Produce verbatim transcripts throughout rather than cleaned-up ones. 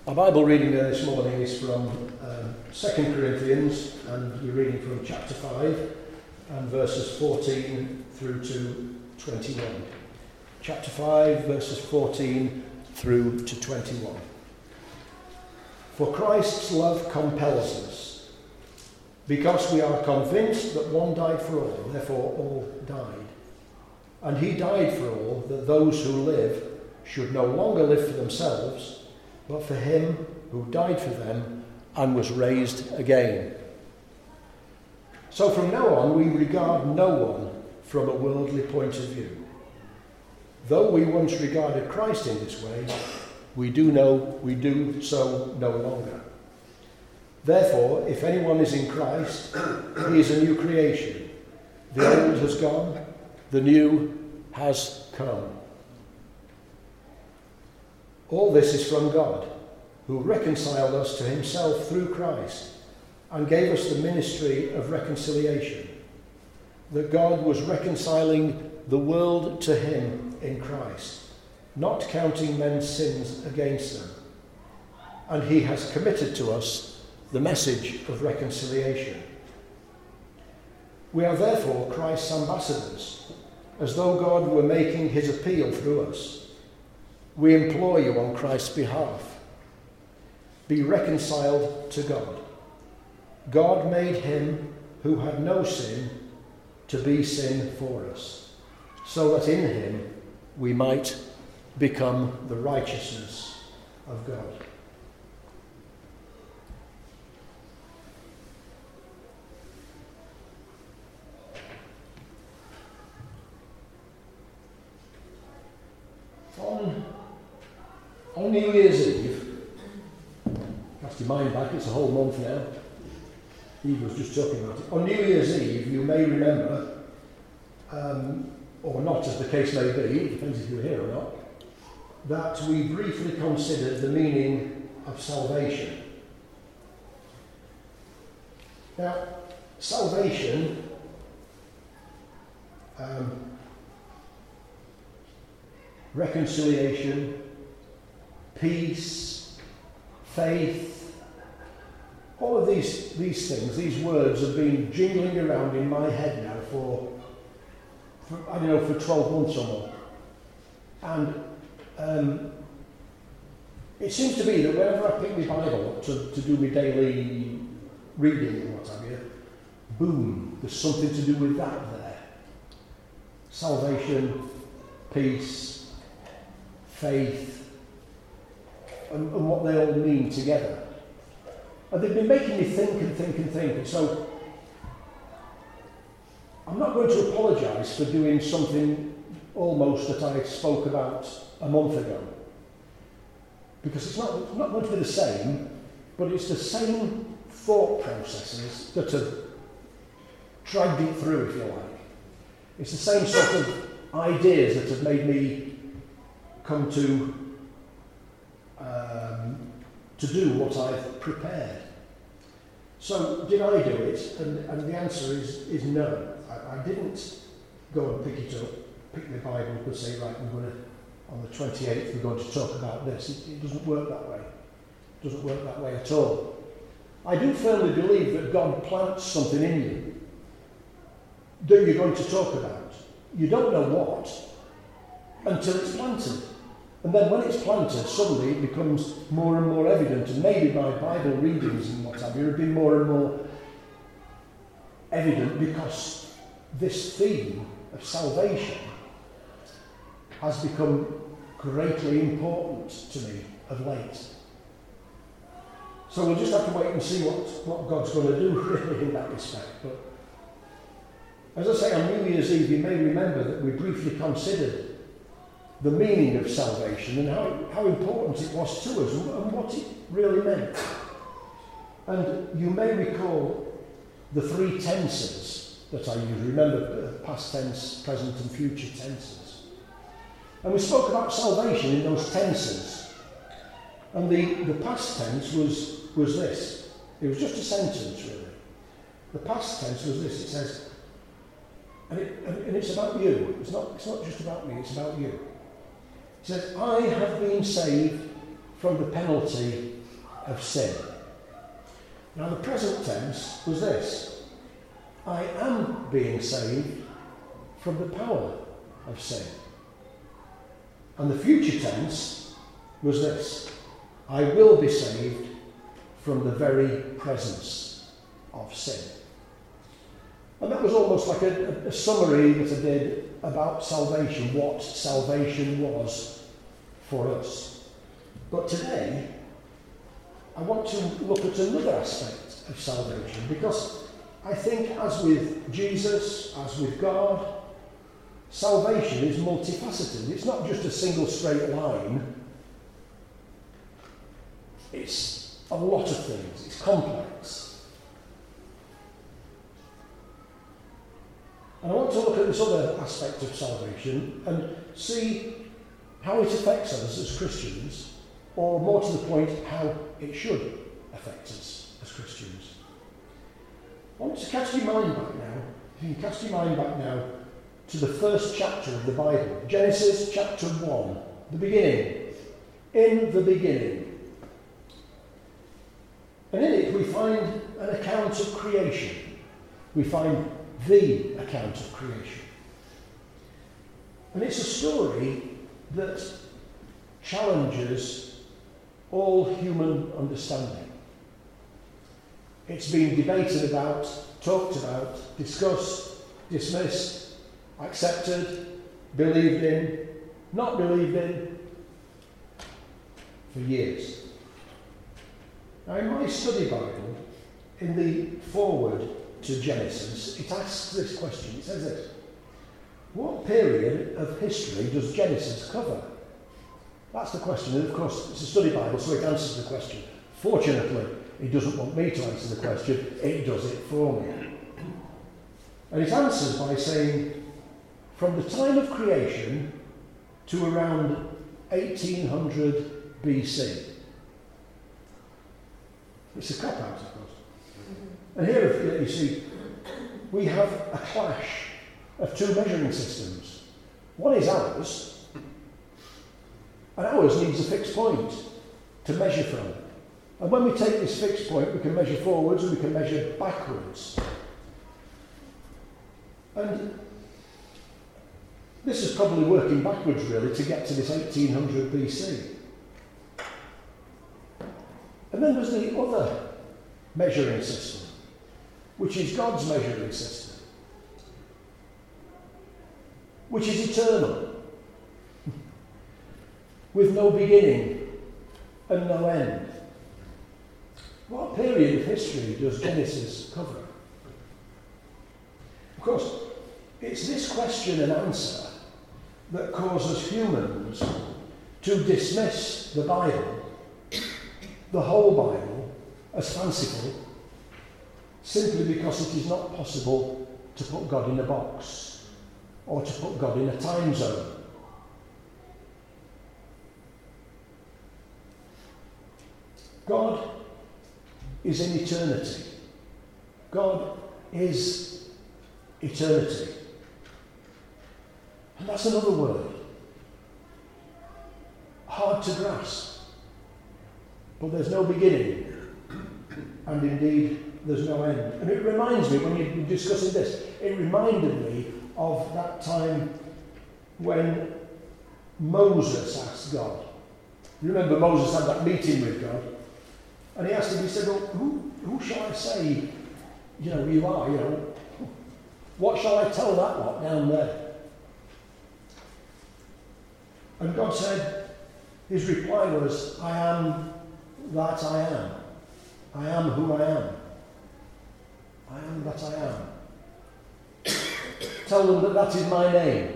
Our Bible reading there this morning is from um, Second Corinthians, and we're reading from chapter five and verses fourteen through to twenty-one. Chapter five, verses fourteen through to twenty-one. For Christ's love compels us, because we are convinced that one died for all, therefore all died. And he died for all, that those who live should no longer live for themselves, but for him who died for them and was raised again. So from now on we regard no one from a worldly point of view. Though we once regarded Christ in this way, we do know we do so no longer. Therefore, if anyone is in Christ, he is a new creation. The old has gone, the new has come. All this is from God, who reconciled us to himself through Christ and gave us the ministry of reconciliation, that God was reconciling the world to him in Christ, not counting men's sins against them. And he has committed to us the message of reconciliation. We are therefore Christ's ambassadors, as though God were making his appeal through us. We implore you on Christ's behalf, be reconciled to God. God made him who had no sin to be sin for us, so that in him we might become the righteousness of God. On, on New Year's Eve, cast your mind back, it's a whole month now. Eve was just talking about it. On New Year's Eve, you may remember, um, or not as the case may be, it depends if you were here or not, that we briefly considered the meaning of salvation. Now, salvation um, reconciliation, peace, faith, all of these, these things, these words have been jingling around in my head now for, for I don't know, for twelve months or more. And um, it seems to be that whenever I pick my Bible up to, to do my daily reading and what have you, boom, there's something to do with that there. Salvation, peace, faith, and, and what they all mean together. And they've been making me think and think and think. And so I'm not going to apologise for doing something almost that I spoke about a month ago. Because it's not, it's not going to be the same, but it's the same thought processes that have dragged it through, if you like. It's the same sort of ideas that have made me come to um, to do what I've prepared. So did I do it? And, and the answer is, is no. I, I didn't go and pick it up, pick my Bible and say, right, we're going to, on the twenty-eighth, we're going to talk about this. It, it doesn't work that way. It doesn't work that way at all. I do firmly believe that God plants something in you that you're going to talk about. You don't know what until it's planted. And then when it's planted, suddenly it becomes more and more evident, and maybe my Bible readings and what have you have been more and more evident because this theme of salvation has become greatly important to me of late. So we'll just have to wait and see what, what God's going to do really in that respect. But as I say, on New Year's Eve, you may remember that we briefly considered the meaning of salvation and how, how important it was to us and, and what it really meant. And you may recall the three tenses that I use. Remember, past tense, present and future tenses. And we spoke about salvation in those tenses. And the, the past tense was, was this. It was just a sentence, really. The past tense was this. It says, and, it, and it's about you. It's not, it's not just about me, it's about you. It says, I have been saved from the penalty of sin. Now the present tense was this: I am being saved from the power of sin. And the future tense was this: I will be saved from the very presence of sin. And that was almost like a, a summary that I did about salvation, what salvation was for us. But today, I want to look at another aspect of salvation, because I think, as with Jesus, as with God, salvation is multifaceted. It's not just a single straight line. It's a lot of things. It's complex. And I want to look at this other aspect of salvation and see how it affects us as Christians, or more to the point, how it should affect us as Christians. I want to cast your mind back now, if you can cast your mind back now, to the first chapter of the Bible, Genesis chapter one, the beginning. In the beginning. And in it we find an account of creation. We find the account of creation. And it's a story that challenges all human understanding. It's been debated about, talked about, discussed, dismissed, accepted, believed in, not believed in, for years. Now, in my study Bible, in the foreword to Genesis, it asks this question. It says this: what period of history does Genesis cover? That's the question. And of course, it's a study Bible, so it answers the question. Fortunately, it doesn't want me to answer the question, it does it for me. And it answers by saying, from the time of creation to around eighteen hundred B C. It's a cop-out, of course. And here, you see, we have a clash of two measuring systems. One is ours, and ours needs a fixed point to measure from. And when we take this fixed point, we can measure forwards and we can measure backwards. And this is probably working backwards, really, to get to this eighteen hundred B C. And then there's the other measuring system, which is God's measuring system, which is eternal, with no beginning and no end. What period of history does Genesis cover? Of course, it's this question and answer that causes humans to dismiss the Bible, the whole Bible, as fanciful, simply because it is not possible to put God in a box or to put God in a time zone. God is in eternity. God is eternity. And that's another word. Hard to grasp. But there's no beginning. And indeed, there's no end. And it reminds me, when you're discussing this, it reminded me of that time when Moses asked God. You remember Moses had that meeting with God? And he asked him, he said, well, who, who shall I say, you know, you are, you know? What shall I tell that lot down there? And God said, his reply was, I am that I am. I am who I am. I am that I am. Tell them that that is my name.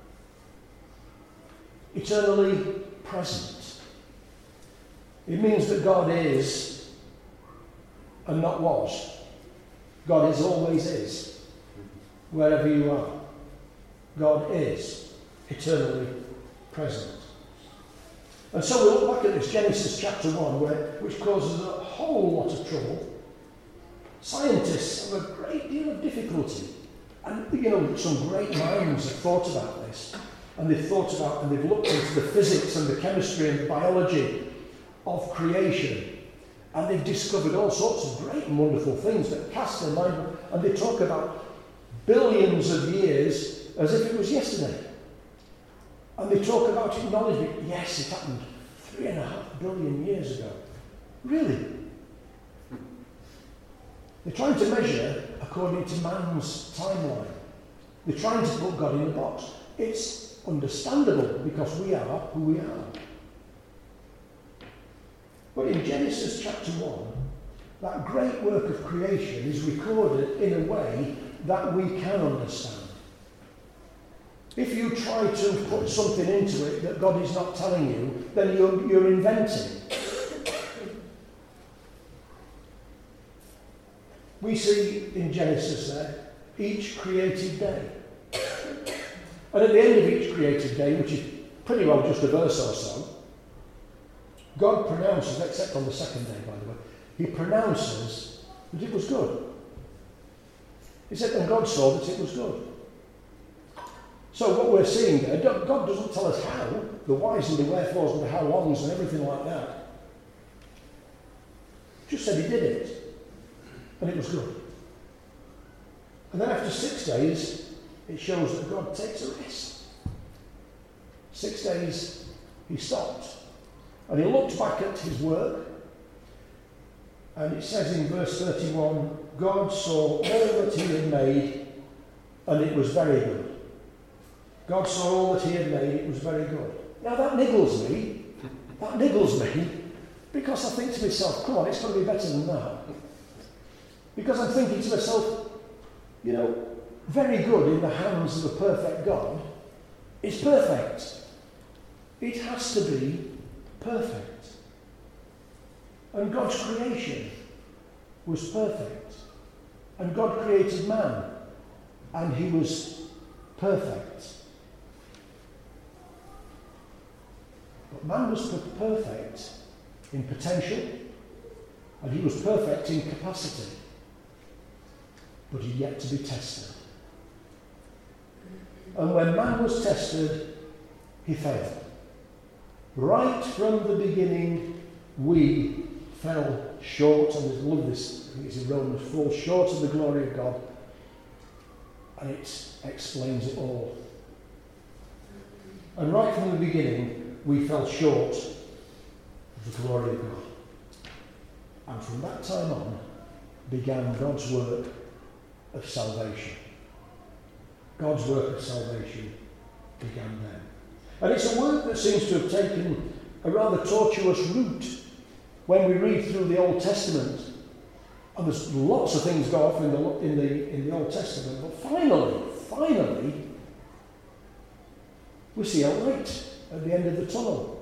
Eternally present. It means that God is and not was. God is always is, wherever you are. God is eternally present. And so we look back at this Genesis chapter one, where, which causes a whole lot of trouble. Scientists have a great deal of difficulty. And, you know, some great minds have thought about this. And they've thought about, and they've looked into the physics and the chemistry and the biology of creation. And they've discovered all sorts of great and wonderful things that cast their mind, and they talk about billions of years as if it was yesterday. And they talk about it, acknowledge it. Yes, it happened three and a half billion years ago. Really? They're trying to measure according to man's timeline. They're trying to put God in a box. It's understandable because we are who we are. But in Genesis chapter one, that great work of creation is recorded in a way that we can understand. If you try to put something into it that God is not telling you, then you're, you're inventing. We see in Genesis there, each created day. And at the end of each created day, which is pretty well just a verse or so, God pronounces, except on the second day, by the way, he pronounces that it was good. He said, and God saw that it was good. So what we're seeing there, God doesn't tell us how, the whys and the wherefores and the how longs and everything like that. Just said he did it, and it was good. And then after six days, it shows that God takes a rest. Six days, he stopped. And he looked back at his work, and it says in verse thirty-one, God saw all that he had made, and it was very good. God saw all that he had made, it was very good. Now that niggles me, that niggles me, because I think to myself, come on, it's got to be better than that. Because I'm thinking to myself, you know, very good in the hands of a perfect God is perfect. It has to be perfect. And God's creation was perfect. And God created man, and he was perfect. But man was perfect in potential, and he was perfect in capacity. But he yet to be tested. And when man was tested, he failed. Right from the beginning, we fell short, and I love this, I think it's in Romans, fall short of the glory of God, and it explains it all. And right from the beginning, we fell short of the glory of God. And from that time on, began God's work of salvation. God's work of salvation began then. And it's a work that seems to have taken a rather tortuous route when we read through the Old Testament. And there's lots of things go off in the, in the, in the Old Testament. But finally, finally, we see a light at the end of the tunnel.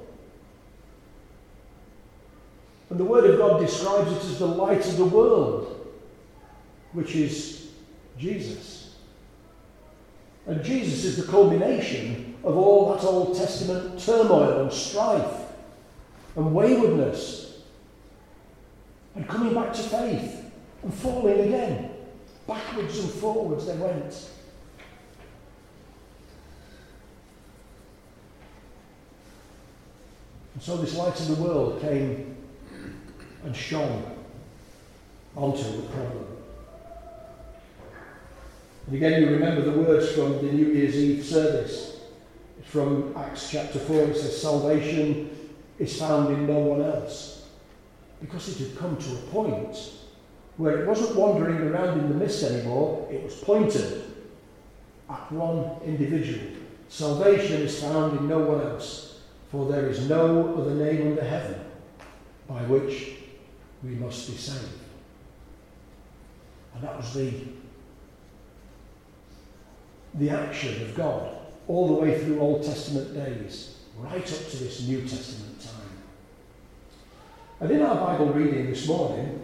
And the Word of God describes it as the light of the world, which is Jesus. And Jesus is the culmination of all that Old Testament turmoil and strife and waywardness and coming back to faith and falling again. Backwards and forwards they went. And so this light of the world came and shone onto the problem. And again, you remember the words from the New Year's Eve service. It's from Acts chapter four. It says, salvation is found in no one else. Because it had come to a point where it wasn't wandering around in the mist anymore. It was pointed at one individual. Salvation is found in no one else. For there is no other name under heaven by which we must be saved. And that was the the action of God all the way through Old Testament days, right up to this New Testament time. And in our Bible reading this morning,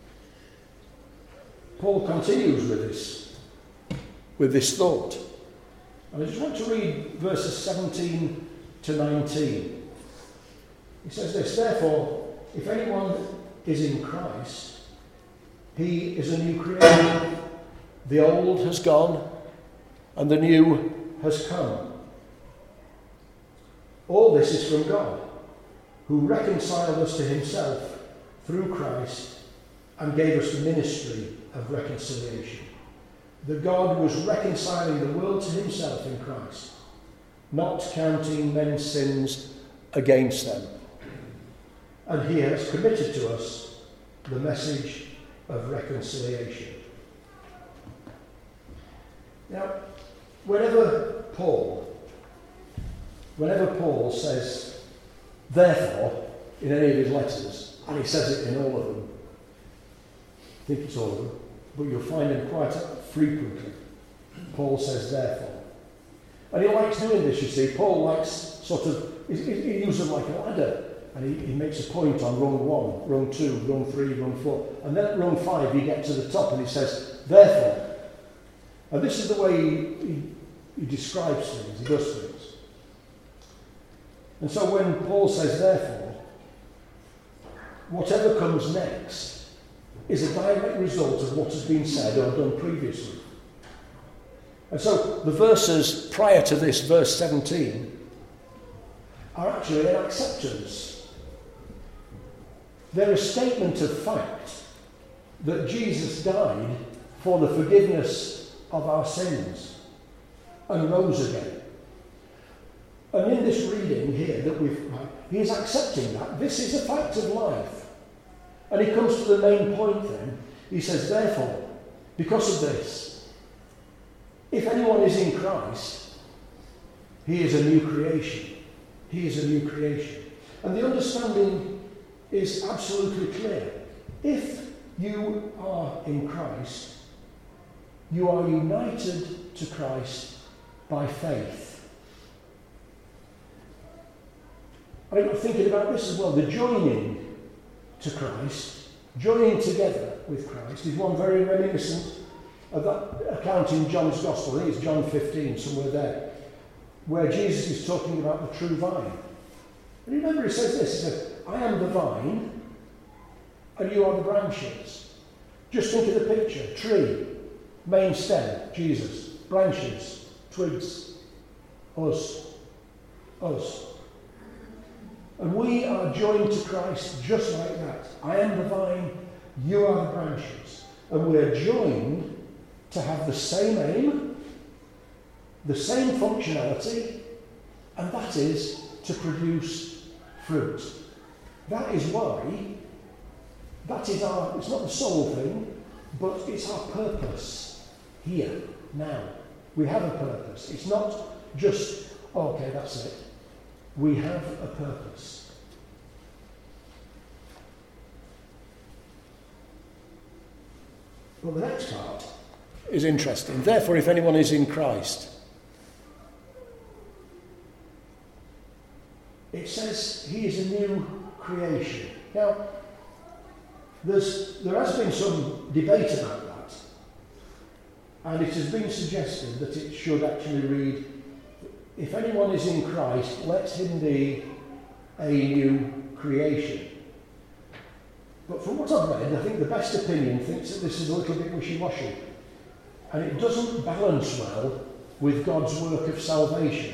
Paul continues with this, with this thought. And I just want to read verses seventeen to nineteen. He says this, therefore, if anyone is in Christ, he is a new creation. The old has gone, and the new has come. All this is from God, who reconciled us to himself through Christ and gave us the ministry of reconciliation. That God was reconciling the world to himself in Christ, not counting men's sins against them. And he has committed to us the message of reconciliation. Now, whenever Paul, whenever Paul says, therefore, in any of his letters, and he says it in all of them, I think it's all of them, but you'll find him quite frequently, Paul says therefore. And he likes doing this, you see. Paul likes sort of, he, he uses it like a ladder, and he, he makes a point on rung one, rung two, rung three, rung four, and then at rung five he gets to the top and he says, therefore. And this is the way he, he, he describes things, he does things. And so when Paul says therefore, whatever comes next is a direct result of what has been said or done previously. And so the verses prior to this, verse seventeen, are actually an acceptance. They're a statement of fact that Jesus died for the forgiveness of our sins and rose again. And in this reading here that we've he is accepting that. This is a fact of life. And he comes to the main point then. He says, therefore, because of this, if anyone is in Christ, he is a new creation. He is a new creation. And the understanding is absolutely clear. If you are in Christ, you are united to Christ by faith. I got thinking about this as well. The joining to Christ, joining together with Christ, is one very reminiscent of that account in John's Gospel. I think it's John fifteen, somewhere there, where Jesus is talking about the true vine. And remember he says this, he says, I am the vine and you are the branches. Just think of the picture. Tree, main stem, Jesus. Branches, twigs, us, us. And we are joined to Christ just like that. I am the vine, you are the branches. And we're joined to have the same aim, the same functionality, and that is to produce fruit. That is why, that is our, it's not the sole thing, but it's our purpose here, now. We have a purpose. It's not just, okay, that's it. We have a purpose. Well, the next part is interesting. Therefore, if anyone is in Christ, it says he is a new creation. Now, there's, there has been some debate about that, and it has been suggested that it should actually read, if anyone is in Christ, let him be a new creation. But from what I've read, I think the best opinion thinks that this is a little bit wishy-washy, and it doesn't balance well with God's work of salvation.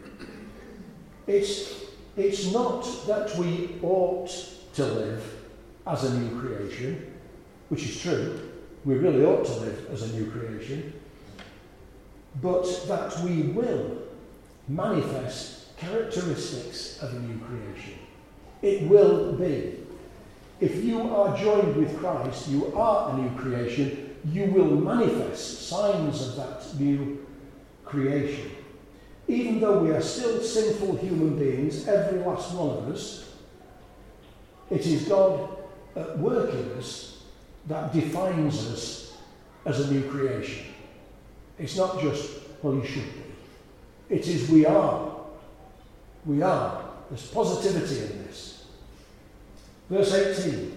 It's, it's not that we ought to live as a new creation, which is true. We really ought to live as a new creation, but that we will manifest characteristics of a new creation. It will be. If you are joined with Christ, you are a new creation. You will manifest signs of that new creation. Even though we are still sinful human beings, every last one of us, it is God at work in us that defines us as a new creation. It's not just, well, you should be. It is we are. We are. There's positivity in this. Verse eighteen.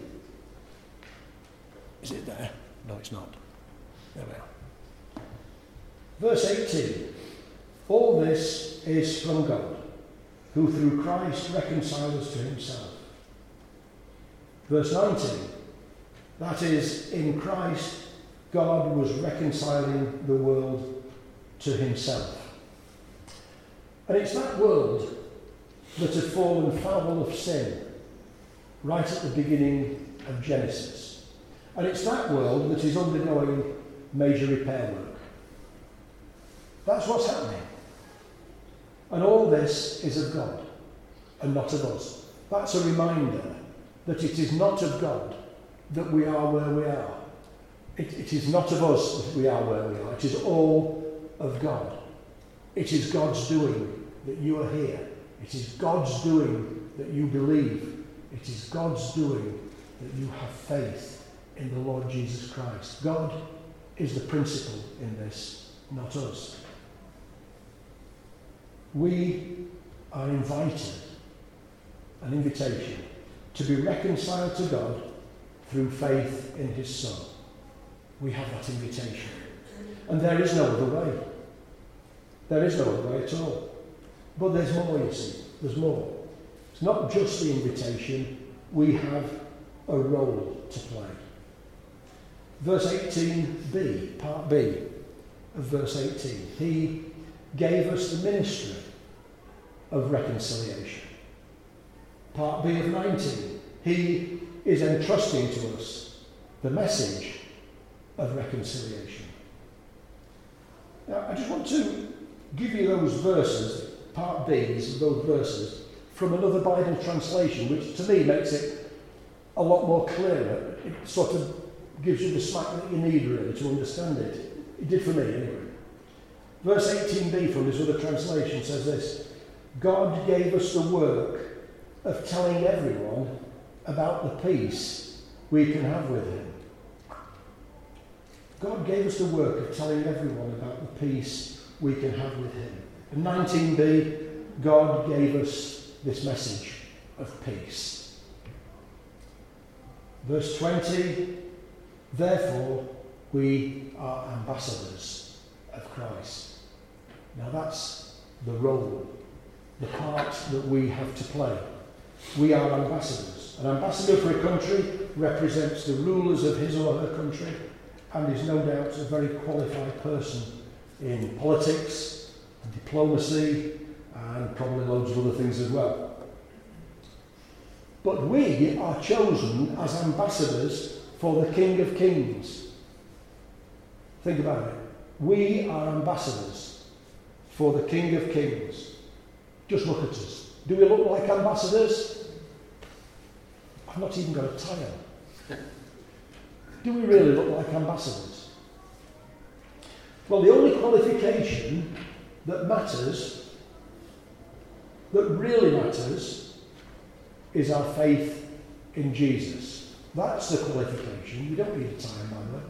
Is it there? No, it's not. There we are. Verse eighteen. All this is from God, who through Christ reconciled us to himself. Verse nineteen. That is, in Christ, God was reconciling the world to himself. And it's that world that had fallen foul of sin right at the beginning of Genesis. And it's that world that is undergoing major repair work. That's what's happening. And all this is of God and not of us. That's a reminder that it is not of God that we are where we are. It, it is not of us that we are where we are. It is all of God. It is God's doing that you are here. It is God's doing that you believe. It is God's doing that you have faith in the Lord Jesus Christ. God is the principal in this, not us. We are invited, an invitation, to be reconciled to God through faith in his Son. We have that invitation. And there is no other way. There is no other way at all. But there's more, you see. There's more. It's not just the invitation. We have a role to play. Verse eighteen b, part B of verse eighteen. He gave us the ministry of reconciliation. Part B of nineteen. He is entrusting to us the message of reconciliation. Now, I just want to give you those verses, part B's, those verses, from another Bible translation, which to me makes it a lot more clearer. It sort of gives you the smack that you need, really, to understand it. It did for me, anyway. Verse eighteen b from this other translation says this: God gave us the work of telling everyone about the peace we can have with him. God gave us the work of telling everyone about the peace we can have with him. In nineteen b, God gave us this message of peace. Verse twenty, therefore we are ambassadors of Christ. Now that's the role, the part that we have to play. We are ambassadors. An ambassador for a country represents the rulers of his or her country and is no doubt a very qualified person in politics, diplomacy, and probably loads of other things as well. But we are chosen as ambassadors for the King of Kings. Think about it. We are ambassadors for the King of Kings. Just look at us. Do we look like ambassadors? I've not even got a tie on. Do we really look like ambassadors? Well, the only qualification that matters, that really matters, is our faith in Jesus. That's the qualification. You don't need a tie, by the way.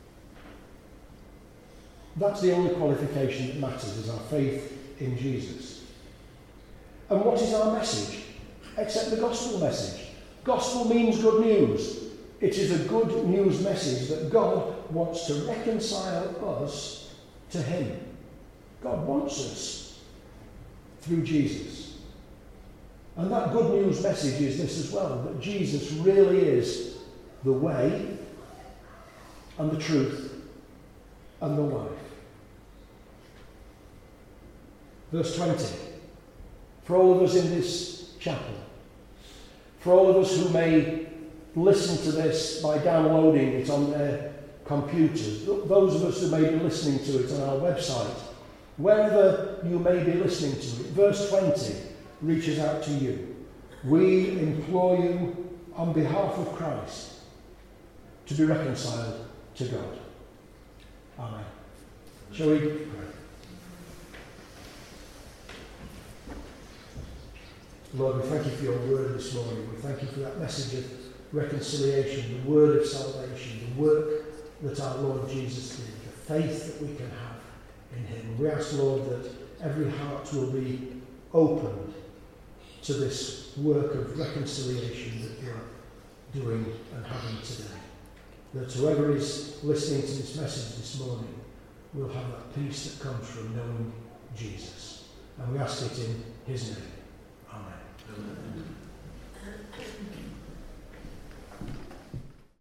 That's the only qualification that matters, is our faith in Jesus. And what is our message? Except the gospel message. Gospel means good news. It is a good news message that God wants to reconcile us to him. God wants us through Jesus. And that good news message is this as well, that Jesus really is the way and the truth and the life. Verse twenty. For all of us in this chapel, for all of us who may listen to this by downloading it on their computers, those of us who may be listening to it on our website, wherever you may be listening to it, verse twenty reaches out to you. We implore you on behalf of Christ to be reconciled to God. Amen. Shall we pray? Lord, we thank you for your word this morning. We thank you for that message of reconciliation, the word of salvation, the work that our Lord Jesus did, the faith that we can have in him. We ask, Lord, that every heart will be opened to this work of reconciliation that you're doing and having today. That whoever is listening to this message this morning will have that peace that comes from knowing Jesus. And we ask it in his name. Amen. Amen.